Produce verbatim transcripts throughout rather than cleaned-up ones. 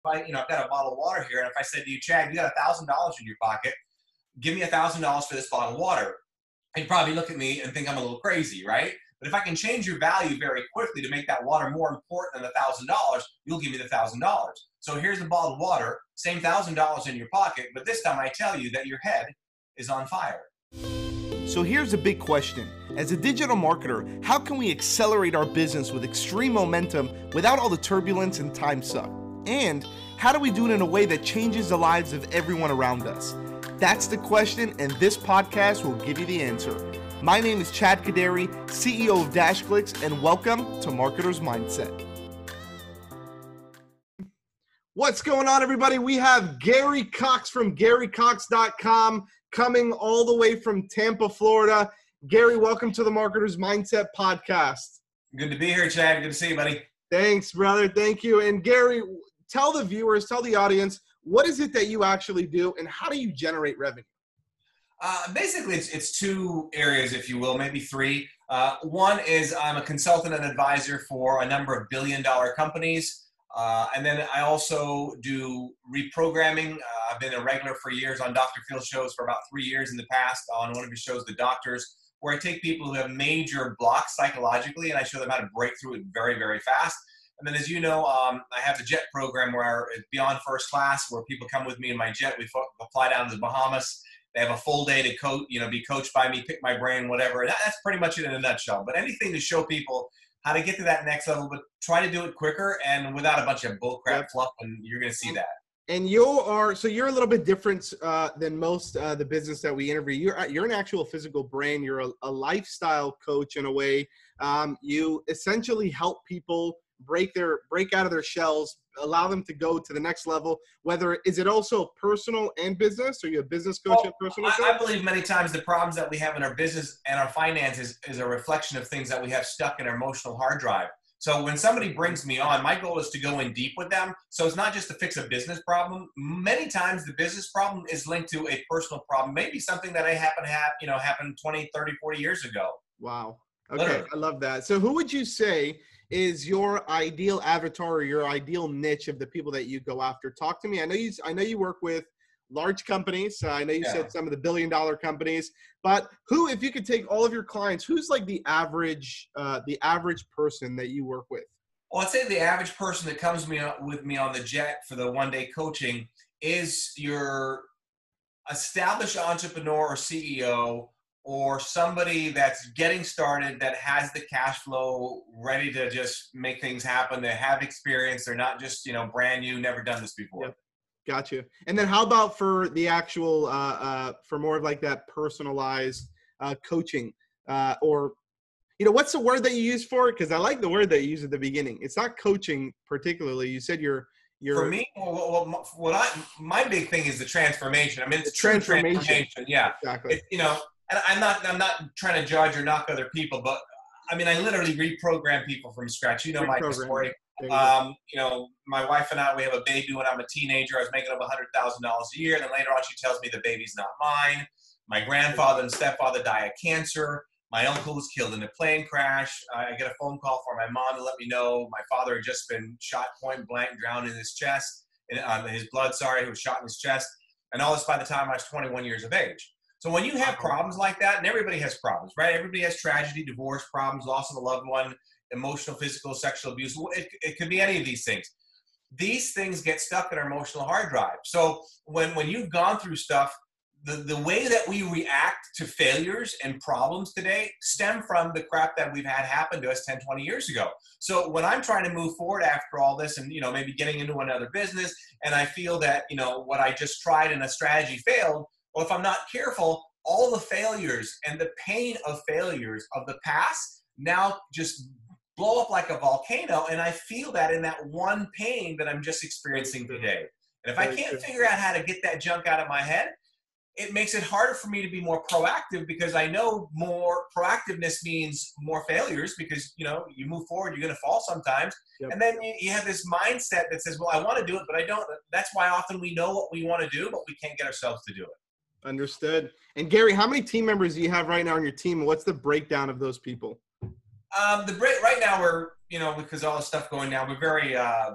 I, you know, I've got a bottle of water here, and if I said to you, Chad, you got a thousand dollars in your pocket, give me a thousand dollars for this bottle of water. You'd probably look at me and think I'm a little crazy, right? But if I can change your value very quickly to make that water more important than a thousand dollars, you'll give me the thousand dollars. So here's the bottle of water, same thousand dollars in your pocket, but this time I tell you that your head is on fire. So here's a big question. As a digital marketer, how can we accelerate our business with extreme momentum without all the turbulence and time suck? And how do we do it in a way that changes the lives of everyone around us? That's the question, and this podcast will give you the answer. My name is Chad Kaderi, C E O of DashClicks, and welcome to Marketer's Mindset. What's going on, everybody? We have Gary Cox from Gary Cox dot com coming all the way from Tampa, Florida. Gary, welcome to the Marketer's Mindset podcast. Good to be here, Chad. Good to see you, buddy. Thanks, brother. Thank you. And Gary, tell the viewers, tell the audience, what is it that you actually do and how do you generate revenue? Uh, basically, it's, it's two areas, if you will, maybe three. Uh, one is I'm a consultant and advisor for a number of billion dollar companies. Uh, and then I also do reprogramming. Uh, I've been a regular for years on Doctor Phil shows for about three years in the past on one of his shows, The Doctors, where I take people who have major blocks psychologically and I show them how to break through it very, very fast. And then, as you know, um, I have the jet program where it's beyond first class, where people come with me in my jet. We fly down to the Bahamas. They have a full day to coach, you know, be coached by me, pick my brain, whatever. And that's pretty much it in a nutshell. But anything to show people how to get to that next level, but try to do it quicker and without a bunch of bullcrap yep. fluff, and you're going to see that. And you are, so you're a little bit different uh, than most uh, the business that we interview. You're you're an actual physical brain. You're a, a lifestyle coach in a way. Um, you essentially help people break their break out of their shells, allow them to go to the next level. Whether is it also personal and business? Are you a business coach well, and personal I, coach? I believe many times the problems that we have in our business and our finances is a reflection of things that we have stuck in our emotional hard drive. So when somebody brings me on, my goal is to go in deep with them. So it's not just to fix a business problem. Many times the business problem is linked to a personal problem, maybe something that I happen to have, you know, happened twenty, thirty, forty years ago. Wow. Okay. Literally. I love that. So who would you say is your ideal avatar or your ideal niche of the people that you go after? Talk to me. I know you, I know you work with large companies. Uh, I know you yeah. said some of the billion dollar companies, but who, if you could take all of your clients, who's like the average, uh, the average person that you work with? Well, I'd say the average person that comes me with me on the jet for the one day coaching is your established entrepreneur or C E O, or somebody that's getting started that has the cash flow ready to just make things happen. They have experience. They're not just, you know, brand new, never done this before. Yep. Got you. And then how about for the actual, uh, uh, for more of like that personalized uh, coaching uh, or, you know, what's the word that you use for it? Because I like the word that you use at the beginning. It's not coaching particularly. You said you're, you're. For me, well, well, what I, my big thing is the transformation. I mean, it's transformation. transformation. Yeah. Exactly. It, you know, and I'm not, I'm not trying to judge or knock other people, but I mean, I literally reprogram people from scratch. You know my story. You, um, you know, my wife and I, we have a baby when I'm a teenager. I was making up one hundred thousand dollars a year. And then later on, she tells me the baby's not mine. My grandfather and stepfather die of cancer. My uncle was killed in a plane crash. I get a phone call from my mom to let me know my father had just been shot point blank, drowned in his chest, in uh, his blood, sorry, he was shot in his chest. And all this by the time I was twenty-one years of age. So when you have problems like that, and everybody has problems, right? Everybody has tragedy, divorce problems, loss of a loved one, emotional, physical, sexual abuse. It, it could be any of these things. These things get stuck in our emotional hard drive. So when, when you've gone through stuff, the, the way that we react to failures and problems today stem from the crap that we've had happen to us ten, twenty years ago. So when I'm trying to move forward after all this and, you know, maybe getting into another business and I feel that, you know, what I just tried in a strategy failed, well, if I'm not careful, all the failures and the pain of failures of the past now just blow up like a volcano. And I feel that in that one pain that I'm just experiencing today. And if I can't figure out how to get that junk out of my head, it makes it harder for me to be more proactive because I know more proactiveness means more failures because, you know, you move forward, you're going to fall sometimes. Yep. And then you, you have this mindset that says, well, I want to do it, but I don't. That's why often we know what we want to do, but we can't get ourselves to do it. Understood. And Gary, how many team members do you have right now on your team? And what's the breakdown of those people? Um, the break right now we're, you know, because all the stuff going down, we're very, uh,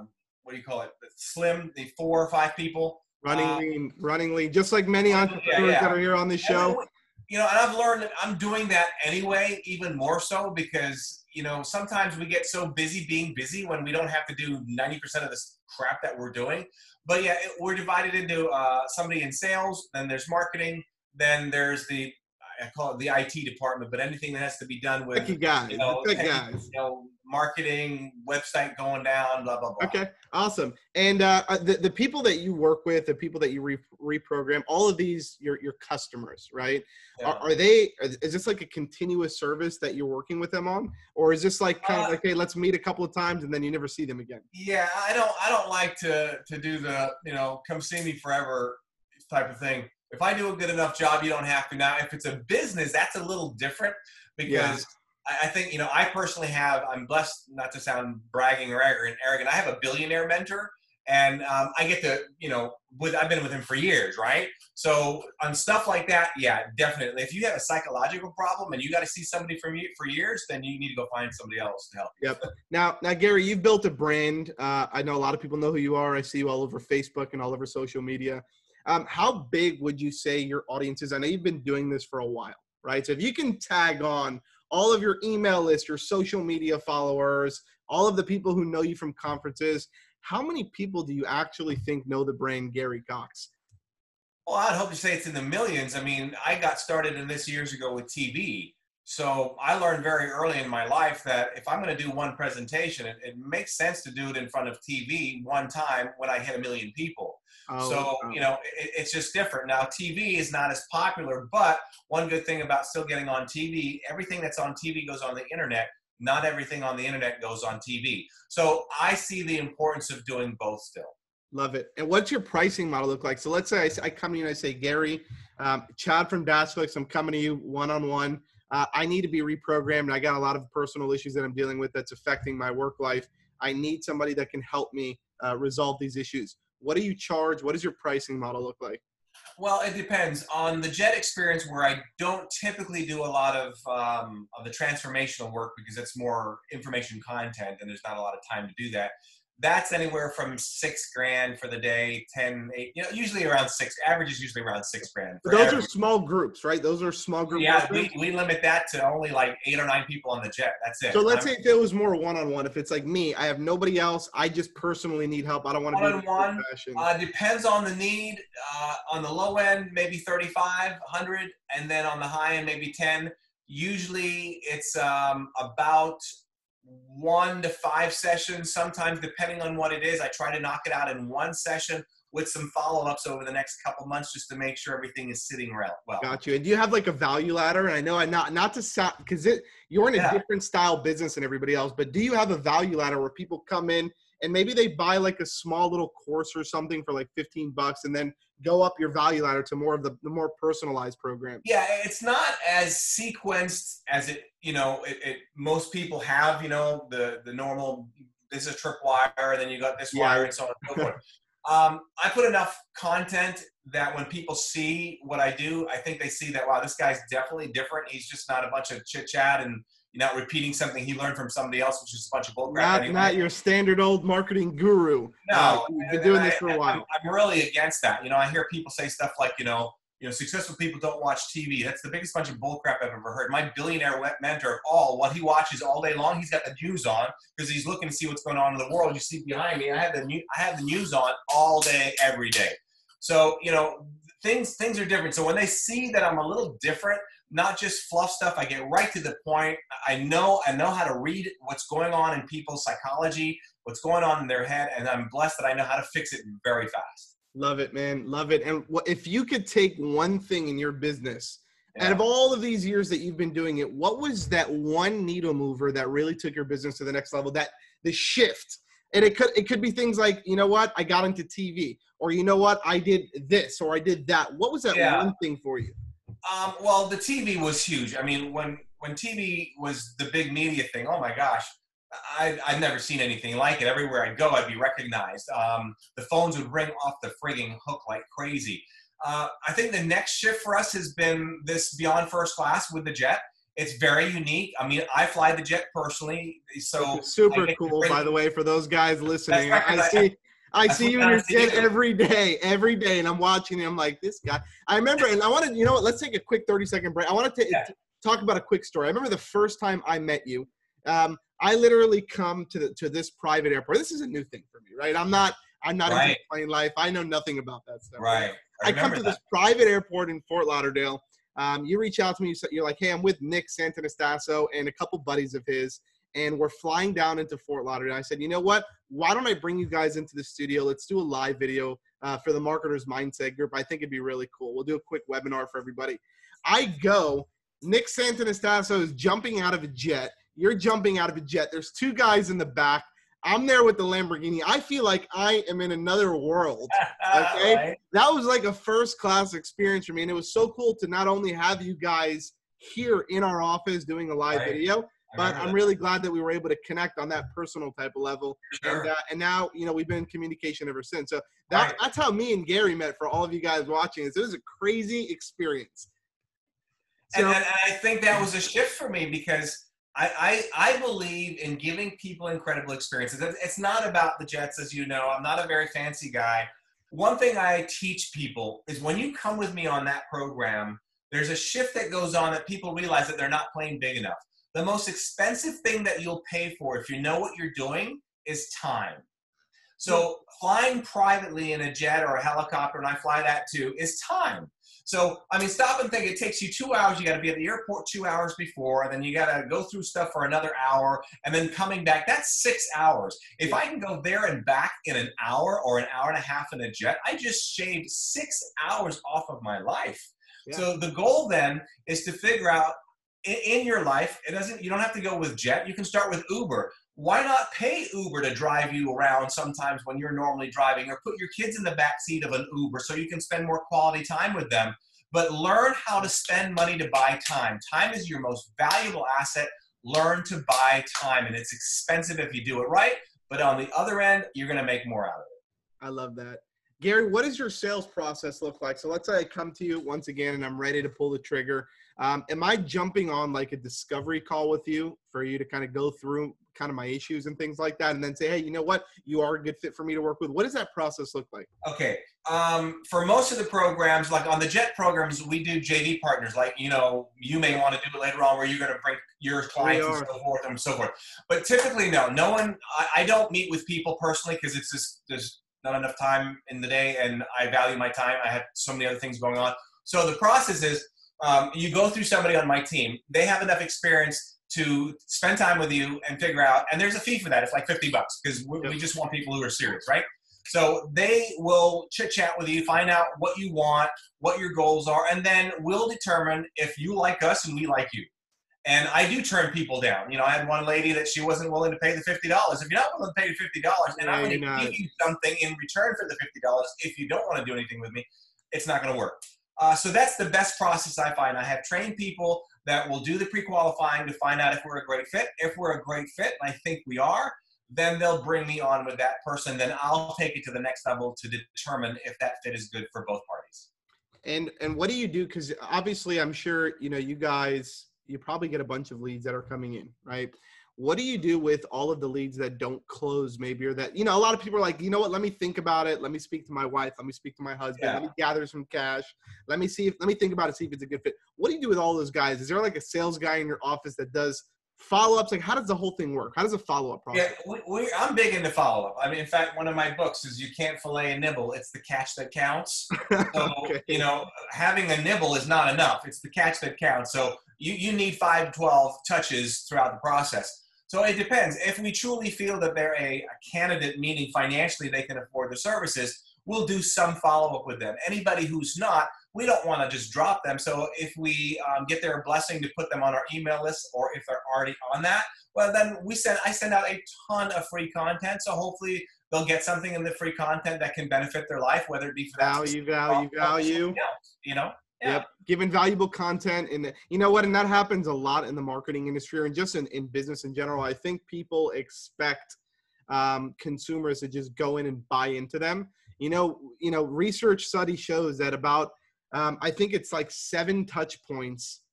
what do you call it? The slim, the four or five people. Running uh, lean, running lean, just like many entrepreneurs yeah, yeah. that are here on this show. And, you know, and I've learned that I'm doing that anyway, even more so because, you know, sometimes we get so busy being busy when we don't have to do ninety percent of this crap that we're doing. But yeah, it, we're divided into uh, somebody in sales, then there's marketing, then there's the, I call it the I T department, but anything that has to be done with, Tech guys, you know, tech tech, guys. you know, marketing, website going down, blah, blah, blah. Okay, awesome. And uh, the, the people that you work with, the people that you re- reprogram, all of these, your your customers, right? Yeah. Are, are they, is this like a continuous service that you're working with them on? Or is this like kind uh, of like, hey, let's meet a couple of times and then you never see them again? Yeah, I don't, I don't like to, to do the, you know, come see me forever type of thing. If I do a good enough job, you don't have to. Now, if it's a business, that's a little different because yeah. I, I think, you know, I personally have, I'm blessed not to sound bragging or arrogant. I have a billionaire mentor and um, I get to, you know, with, I've been with him for years, right? So on stuff like that, yeah, definitely. If you have a psychological problem and you got to see somebody from you for years, then you need to go find somebody else to help you. Yep. Now, now, Gary, you've built a brand. Uh, I know a lot of people know who you are. I see you all over Facebook and all over social media. Um, how big would you say your audience is? I know you've been doing this for a while, right? So if you can tag on all of your email list, your social media followers, all of the people who know you from conferences, how many people do you actually think know the brand Gary Cox? Well, I'd hope to say it's in the millions. I mean, I got started in this years ago with T V. So I learned very early in my life that if I'm going to do one presentation, it, it makes sense to do it in front of T V one time when I hit a million people. Oh, so, wow. you know, it, it's just different. Now, T V is not as popular, but one good thing about still getting on T V, everything that's on T V goes on the internet. Not everything on the internet goes on T V. So I see the importance of doing both still. Love it. And what's your pricing model look like? So let's say I, I come to you and I say, Gary, um, Chad from Dashflix, I'm coming to you one-on-one. Uh, I need to be reprogrammed. I got a lot of personal issues that I'm dealing with that's affecting my work life. I need somebody that can help me uh, resolve these issues. What do you charge? What does your pricing model look like? Well, it depends. On the Jet experience, where I don't typically do a lot of, um, of the transformational work because it's more information content and there's not a lot of time to do that. That's anywhere from six grand for the day, ten, eight, you know, usually around six. Average is usually around six grand. But those are small groups, right? Those are small groups. Yeah, we, we limit that to only like eight or nine people on the Jet. That's it. So let's I'm, say if it was more one-on-one, if it's like me, I have nobody else. I just personally need help. I don't want to be one-on-one. Uh, depends on the need. Uh, on the low end, maybe thirty-five, one hundred, and then on the high end, maybe ten. Usually it's um, about one to five sessions, sometimes depending on what it is. I try to knock it out in one session with some follow-ups over the next couple months just to make sure everything is sitting well. Got you. And do you have like a value ladder? And I know I not not to sound because it you're in a yeah. different style business than everybody else, but do you have a value ladder where people come in and maybe they buy like a small little course or something for like fifteen bucks and then go up your value ladder to more of the, the more personalized program? Yeah, it's not as sequenced as it, you know, it, it most people have, you know, the, the normal, this is a tripwire, and then you got this yeah. wire and so on and so forth. Um, I put enough content that when people see what I do, I think they see that, wow, this guy's definitely different. He's just not a bunch of chit chat and you're not repeating something he learned from somebody else, which is a bunch of bullcrap. Not, anyway. not your standard old marketing guru. No, uh, you've been doing this for a while. I'm, I'm really against that. You know, I hear people say stuff like, you know, you know, successful people don't watch T V. That's the biggest bunch of bullcrap I've ever heard. My billionaire mentor, all what he watches all day long, he's got the news on because he's looking to see what's going on in the world. You see behind me, I have the new, I have the news on all day, every day. So, you know, things things are different. So when they see that I'm a little different, not just fluff stuff, I get right to the point. I know I know how to read what's going on in people's psychology, what's going on in their head, and I'm blessed that I know how to fix it very fast. Love it, man. Love it. And if you could take one thing in your business, yeah. out of all of these years that you've been doing it, what was that one needle mover that really took your business to the next level? That the shift. And it could it could be things like, you know what, I got into T V, or you know what, I did this, or I did that. What was that yeah. one thing for you? Um, well, the T V was huge. I mean, when when T V was the big media thing, oh my gosh, I, I've never seen anything like it. Everywhere I'd go, I'd be recognized. Um, the phones would ring off the frigging hook like crazy. Uh, I think the next shift for us has been this Beyond First Class with the Jet. It's very unique. I mean, I fly the jet personally, so super cool. By the way, for those guys listening, right, I see. I, I see you in your jet every day, every day, and I'm watching you. I'm like, this guy. I remember, and I wanted, you know what? Let's take a quick thirty second break. I want to yeah. talk about a quick story. I remember the first time I met you. Um, I literally come to the to this private airport. This is a new thing for me, right? I'm not. I'm not right. into plane life. I know nothing about that stuff. Right. I, I come to that. this private airport in Fort Lauderdale. Um, you reach out to me. You're like, hey, I'm with Nick Santonastasso and a couple buddies of his, and we're flying down into Fort Lauderdale. I said, you know what? Why don't I bring you guys into the studio? Let's do a live video uh, for the Marketers Mindset Group. I think it'd be really cool. We'll do a quick webinar for everybody. I go. Nick Santonastasso is jumping out of a jet. You're jumping out of a jet. There's two guys in the back. I'm there with the Lamborghini. I feel like I am in another world. Okay, right. That was like a first class experience for me, and it was so cool to not only have you guys here in our office doing a live right. video, but I'm that. really glad that we were able to connect on that personal type of level. Sure. And, uh, and now, you know, we've been in communication ever since. So that, right. that's how me and Gary met. For all of you guys watching this, it was a crazy experience. So, and, and I think that was a shift for me because I, I, I believe in giving people incredible experiences. It's not about the jets, as you know. I'm not a very fancy guy. One thing I teach people is when you come with me on that program, there's a shift that goes on that people realize that they're not playing big enough. The most expensive thing that you'll pay for if you know what you're doing is time. So flying privately in a jet or a helicopter, and I fly that too, is time. So, I mean, stop and think. It takes you two hours. You got to be at the airport two hours before, and then you got to go through stuff for another hour, and then coming back. That's six hours. If I can go there and back in an hour or an hour and a half in a jet, I just shaved six hours off of my life. Yeah. So the goal then is to figure out in, in your life, it doesn't. You don't have to go with jet. You can start with Uber. Why not pay Uber to drive you around sometimes when you're normally driving, or put your kids in the back seat of an Uber so you can spend more quality time with them? But learn how to spend money to buy time. Time is your most valuable asset. Learn to buy time, and it's expensive if you do it right. But on the other end, you're going to make more out of it. I love that. Gary, what does your sales process look like? So let's say I come to you once again and I'm ready to pull the trigger. Um, am I jumping on like a discovery call with you for you to kind of go through kind of my issues and things like that, and then say, hey, you know what? You are a good fit for me to work with. What does that process look like? Okay. Um, for most of the programs, like on the jet programs, we do J V partners. Like, you know, you may want to do it later on where you're going to bring your clients and so forth and so forth. But typically, no, no one, I, I don't meet with people personally because it's just, there's not enough time in the day, and I value my time. I have so many other things going on. So the process is um, you go through somebody on my team. They have enough experience to spend time with you and figure out, and there's a fee for that. It's like fifty bucks because we, we just want people who are serious, right? So they will chit chat with you, find out what you want, what your goals are, and then we'll determine if you like us and we like you. And I do turn people down. You know, I had one lady that she wasn't willing to pay the fifty dollars. If you're not willing to pay the fifty dollars, and I'm going to give you something in return for the fifty dollars, if you don't want to do anything with me, it's not going to work. Uh, so that's the best process I find. I have trained people that will do the pre-qualifying to find out if we're a great fit. If we're a great fit, and I think we are, then they'll bring me on with that person. Then I'll take it to the next level to determine if that fit is good for both parties. And and what do you do? Because obviously I'm sure, you know, you guys, you probably get a bunch of leads that are coming in, right? What do you do with all of the leads that don't close maybe, or that, you know, a lot of people are like, you know what, let me think about it. Let me speak to my wife. Let me speak to my husband. Yeah. Let me gather some cash. Let me see if, let me think about it, see if it's a good fit. What do you do with all those guys? Is there like a sales guy in your office that does follow-ups? Like, how does the whole thing work? How does a follow-up process? Yeah, we, we, I'm big into follow-up. I mean, in fact, one of my books is You Can't Fillet a Nibble. It's the catch that counts. So, okay. You know, having a nibble is not enough. It's the catch that counts. So you, you need five, twelve touches throughout the process. So it depends. If we truly feel that they're a, a candidate, meaning financially they can afford the services, we'll do some follow-up with them. Anybody who's not, we don't want to just drop them. So if we um, get their blessing to put them on our email list, or if they're already on that, well, then we send, I send out a ton of free content. So hopefully they'll get something in the free content that can benefit their life, whether it be for value, value, value, you know? Yeah. Yep. Giving valuable content. And you know what? And that happens a lot in the marketing industry and just in, in business in general. I think people expect um, consumers to just go in and buy into them. You know, you know, research study shows that about, um, I think it's like seven touch points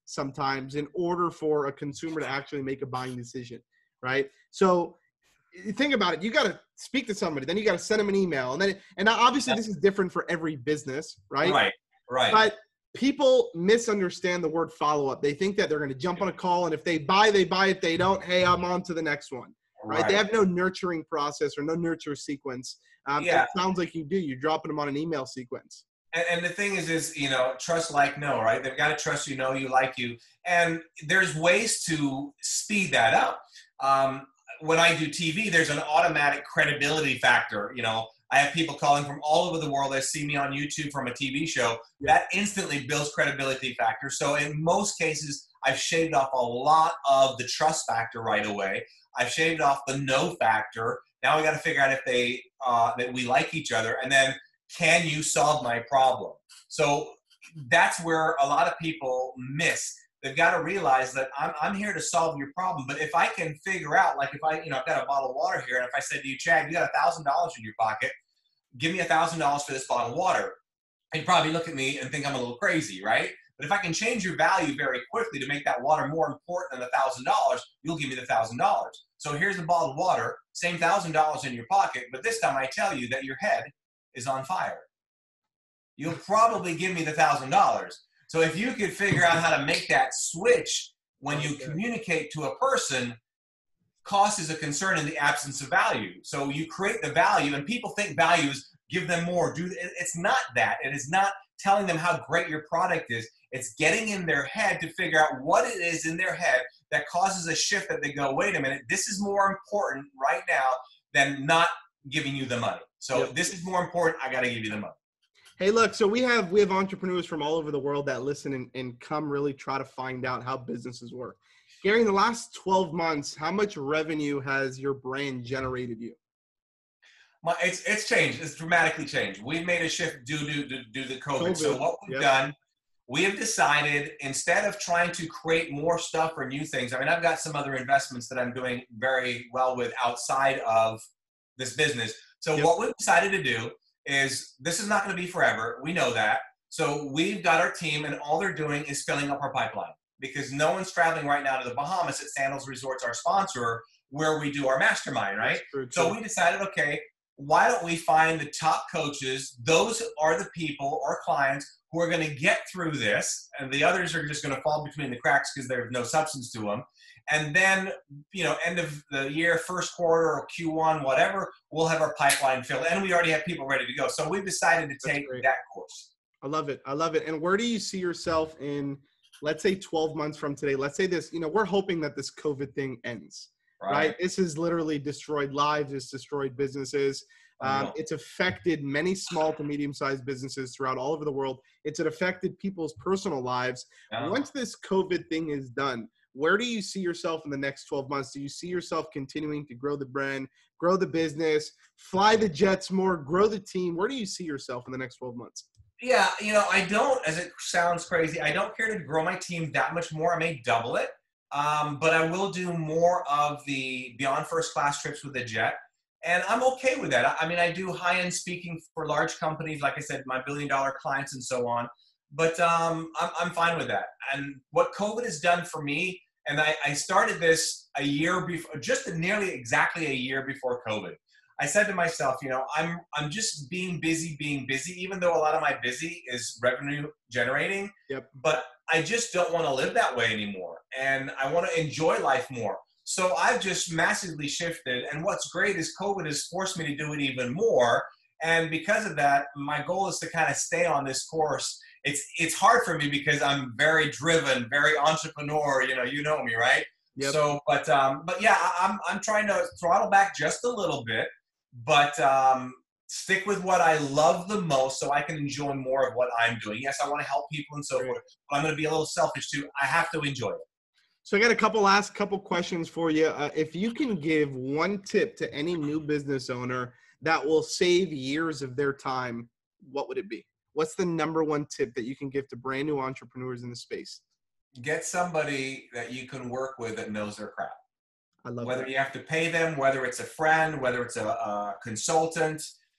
sometimes in order for a consumer to actually make a buying decision, right? So think about it. You got to speak to somebody, then you got to send them an email. And then, and obviously this is different for every business, right? Right, right. But people misunderstand the word follow-up. They think that they're going to jump on a call, and if they buy, they buy. If they don't, hey, I'm on to the next one, right? right. They have no nurturing process or no nurture sequence. Um, yeah. It sounds like you do. You're dropping them on an email sequence. And, and the thing is, is, you know, trust, like, know, right? They've got to trust you, know you, like you. And there's ways to speed that up. Um, when I do T V, there's an automatic credibility factor, you know. I have people calling from all over the world that see me on YouTube from a T V show. That instantly builds credibility factor. So in most cases, I've shaved off a lot of the trust factor right away. I've shaved off the no factor. Now we got to figure out if they uh, that we like each other, and then can you solve my problem? So that's where a lot of people miss. They've got to realize that I'm, I'm here to solve your problem. But if I can figure out, like if I, you know, I've got a bottle of water here, and if I said to you, Chad, you got a thousand dollars in your pocket, give me a thousand dollars for this bottle of water. You'd probably look at me and think I'm a little crazy, right? But if I can change your value very quickly to make that water more important than a thousand dollars, you'll give me the thousand dollars. So here's a bottle of water, same thousand dollars in your pocket, but this time I tell you that your head is on fire. You'll probably give me the thousand dollars. So if you could figure out how to make that switch when you communicate to a person, cost is a concern in the absence of value. So you create the value, and people think value is give them more. Do It's not that. It is not telling them how great your product is. It's getting in their head to figure out what it is in their head that causes a shift that they go, wait a minute, this is more important right now than not giving you the money. So yep. This is more important. I got to give you the money. Hey, look, so we have we have entrepreneurs from all over the world that listen and, and come really try to find out how businesses work. Gary, in the last twelve months, how much revenue has your brand generated you? My, it's it's changed. It's dramatically changed. We've made a shift due to due, due to COVID. COVID. So what we've yep. done, we have decided, instead of trying to create more stuff or new things, I mean, I've got some other investments that I'm doing very well with outside of this business. So yep. what we've decided to do is, this is not going to be forever. We know that. So we've got our team, and all they're doing is filling up our pipeline, because no one's traveling right now to the Bahamas at Sandals Resorts, our sponsor, where we do our mastermind, right? True, true. So we decided, okay, why don't we find the top coaches? Those are the people or clients who are going to get through this, and the others are just going to fall between the cracks because there's no substance to them. And then, you know, end of the year, first quarter or Q one, whatever, we'll have our pipeline filled, and we already have people ready to go. So we've decided to take that course. I love it. I love it. And where do you see yourself in, let's say twelve months from today? Let's say this, you know, we're hoping that this COVID thing ends, right? right? This has literally destroyed lives. It's destroyed businesses. Um, it's affected many small to medium-sized businesses throughout all over the world. It's affected people's personal lives. Yeah. Once this COVID thing is done, where do you see yourself in the next twelve months? Do you see yourself continuing to grow the brand, grow the business, fly the jets more, grow the team? Where do you see yourself in the next twelve months? Yeah, you know, I don't, as it sounds crazy, I don't care to grow my team that much more. I may double it, um, but I will do more of the beyond first class trips with the jet. And I'm okay with that. I mean, I do high-end speaking for large companies, like I said, my billion-dollar clients and so on. But um, I'm, I'm fine with that. And what COVID has done for me, and I, I started this a year before, just nearly exactly a year before COVID. I said to myself, you know, I'm I'm just being busy, being busy, even though a lot of my busy is revenue generating. Yep. But I just don't want to live that way anymore. And I want to enjoy life more. So I've just massively shifted. And what's great is COVID has forced me to do it even more. And because of that, my goal is to kind of stay on this course. It's it's hard for me because I'm very driven, very entrepreneur. You know, you know me, right? Yep. So, but um, but yeah, I'm I'm trying to throttle back just a little bit, but um, stick with what I love the most, so I can enjoy more of what I'm doing. Yes, I want to help people and so forth, but I'm going to be a little selfish too. I have to enjoy it. So I got a couple last couple questions for you. Uh, if you can give one tip to any new business owner that will save years of their time, what would it be? What's the number one tip that you can give to brand new entrepreneurs in the space? Get somebody that you can work with that knows their crap. I love whether that. You have to pay them, whether it's a friend, whether it's a, a consultant,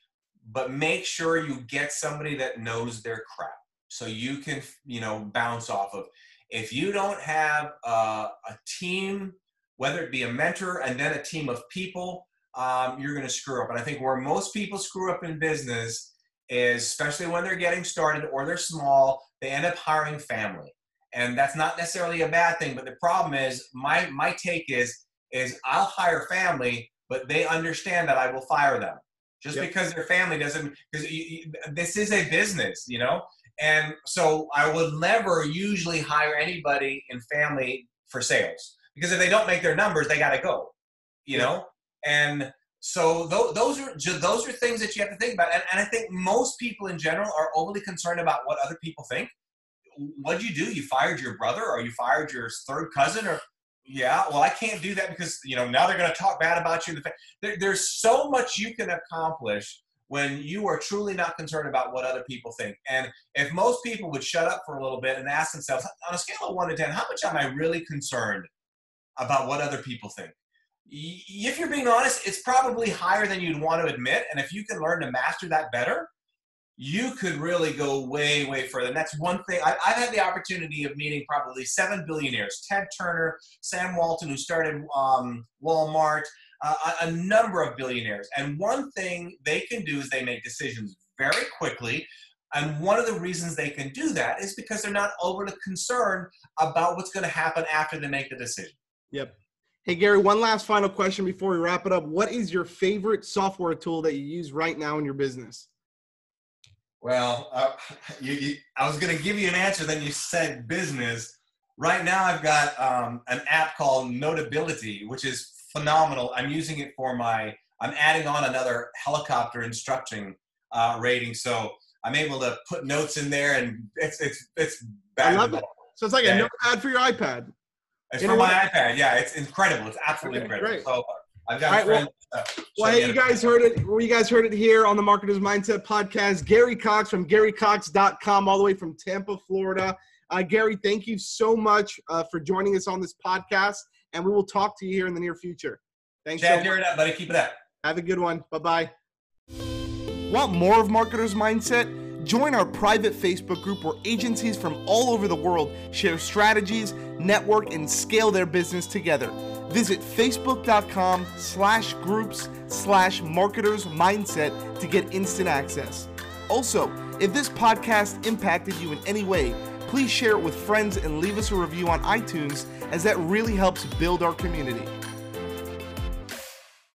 but make sure you get somebody that knows their crap so you can, you know, bounce off of. If you don't have uh, a team, whether it be a mentor and then a team of people, um, you're going to screw up. And I think where most people screw up in business is, especially when they're getting started or they're small, they end up hiring family. And that's not necessarily a bad thing, but the problem is, my my take is, is I'll hire family, but they understand that I will fire them. Just yep. because they're family doesn't, because this is a business, you know? And so I would never usually hire anybody in family for sales, because if they don't make their numbers, they got to go, you yep. know? And so th- those are those are things that you have to think about. And, and I think most people in general are overly concerned about what other people think. What'd you do? You fired your brother, or you fired your third cousin, or yeah, well, I can't do that because, you know, now they're going to talk bad about you. There, there's so much you can accomplish when you are truly not concerned about what other people think. And if most people would shut up for a little bit and ask themselves, on a scale of one to ten, how much am I really concerned about what other people think? If you're being honest, it's probably higher than you'd want to admit. And if you can learn to master that better, you could really go way, way further. And that's one thing. I, I've had the opportunity of meeting probably seven billionaires: Ted Turner, Sam Walton, who started um, Walmart, uh, a, a number of billionaires. And one thing they can do is they make decisions very quickly. And one of the reasons they can do that is because they're not overly concerned about what's going to happen after they make the decision. Yep. Hey, Gary, one last final question before we wrap it up. What is your favorite software tool that you use right now in your business? Well, uh, you, you, I was going to give you an answer, then you said business. Right now, I've got um, an app called Notability, which is phenomenal. I'm using it for my, I'm adding on another helicopter instructing uh, rating. So I'm able to put notes in there, and it's, it's, it's I love it. So it's like yeah. a notepad for your iPad. It's you for my what? iPad. Yeah, it's incredible. It's absolutely okay, incredible. Great. So I've got All right, well, uh, well hey, you guys heard it. Well, you guys heard it here on the Marketer's Mindset podcast. Gary Cox from Gary Cox dot com, all the way from Tampa, Florida. Uh, Gary, thank you so much uh, for joining us on this podcast, and we will talk to you here in the near future. Thanks Chad, so much. It up, buddy. Keep it up. Have a good one. Bye-bye. Want more of Marketer's Mindset? Join our private Facebook group where agencies from all over the world share strategies, network, and scale their business together. Visit facebook.com slash groups slash marketers mindset to get instant access. Also, if this podcast impacted you in any way, please share it with friends and leave us a review on iTunes, as that really helps build our community.